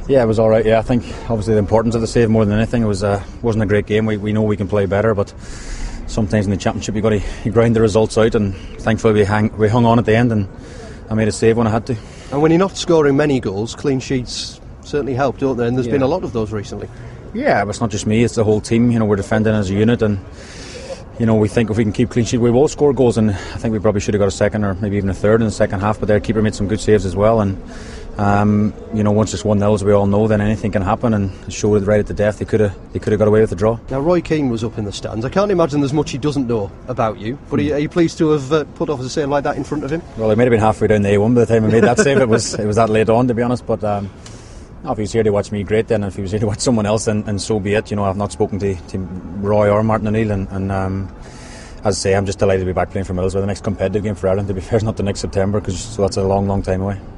Yeah, it was all right. Yeah, I think obviously the importance of the save more than anything. It wasn't a great game. We know we can play better, but sometimes in the championship you got to grind the results out, and thankfully we hung on at the end, and I made a save when I had to. And when you're not scoring many goals, clean sheets certainly help, don't they? And there's been a lot of those recently. Yeah, but it's not just me; it's the whole team. We're defending as a unit, and we think if we can keep clean sheet, we will score goals. And I think we probably should have got a second or maybe even a third in the second half. But their keeper made some good saves as well, and. Once it's 1-0, as we all know, then anything can happen, and it showed right at the death they could have got away with the draw. Now, Roy Keane was up in the stands. I can't imagine there's much he doesn't know about you, but are you pleased to have put off a save like that in front of him? Well, he might have been halfway down the A1 by the time I made that save. It was that late on, to be honest, but if he was here to watch me, great then. If he was here to watch someone else, and so be it. I've not spoken to Roy or Martin O'Neill, and as I say, I'm just delighted to be back playing for Middlesbrough. The next competitive game for Ireland, to be fair, is not the next September, so that's a long, long time away.